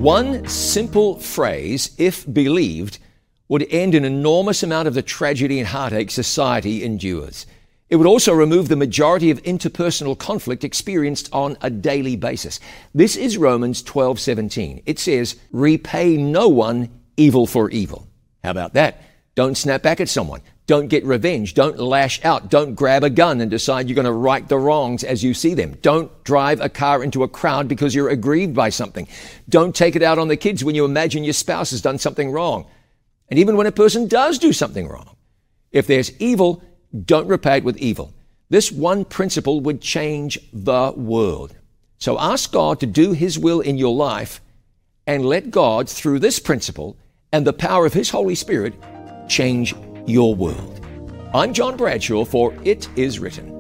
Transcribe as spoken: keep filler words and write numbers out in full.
One simple phrase, if believed, would end an enormous amount of the tragedy and heartache society endures. It would also remove the majority of interpersonal conflict experienced on a daily basis. This is Romans twelve seventeen. It says, repay no one evil for evil. How about that? Don't snap back at someone. Don't get revenge. Don't lash out. Don't grab a gun and decide you're going to right the wrongs as you see them. Don't drive a car into a crowd because you're aggrieved by something. Don't take it out on the kids when you imagine your spouse has done something wrong. And even when a person does do something wrong, if there's evil, don't repay it with evil. This one principle would change the world. So ask God to do His will in your life and let God, through this principle and the power of His Holy Spirit, change your world. I'm John Bradshaw for It Is Written.